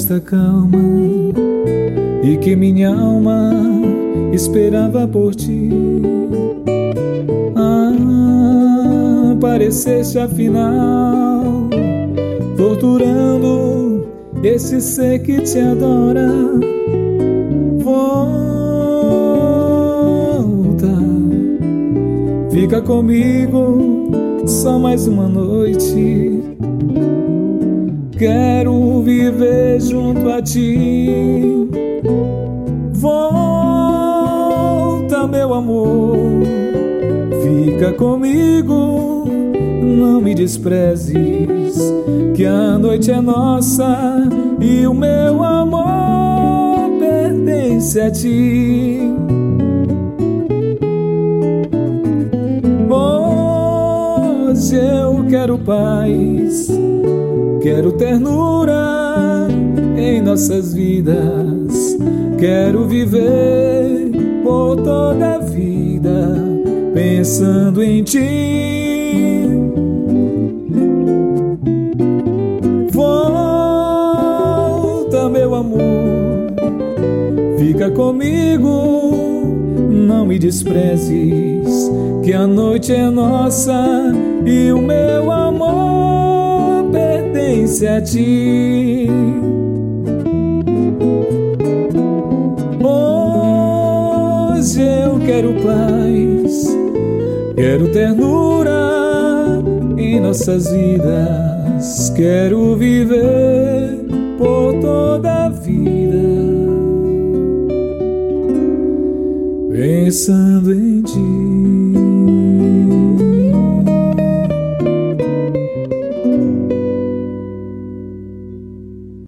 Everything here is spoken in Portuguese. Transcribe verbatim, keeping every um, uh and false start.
resposta calma e que minha alma esperava por ti. Ah, pareceste afinal torturando esse ser que te adora. Volta, fica comigo só mais uma noite. Quero viver junto a ti. Volta, meu amor, fica comigo, não me desprezes, que a noite é nossa e o meu amor pertence a ti. Hoje eu quero paz, quero ternura em nossas vidas. Quero viver por toda a vida pensando em ti. Volta, meu amor, fica comigo, não me desprezes, que a noite é nossa e o meu amor pertence a ti. Hoje eu quero paz, quero ternura em nossas vidas. Quero viver por toda a vida pensando em ti.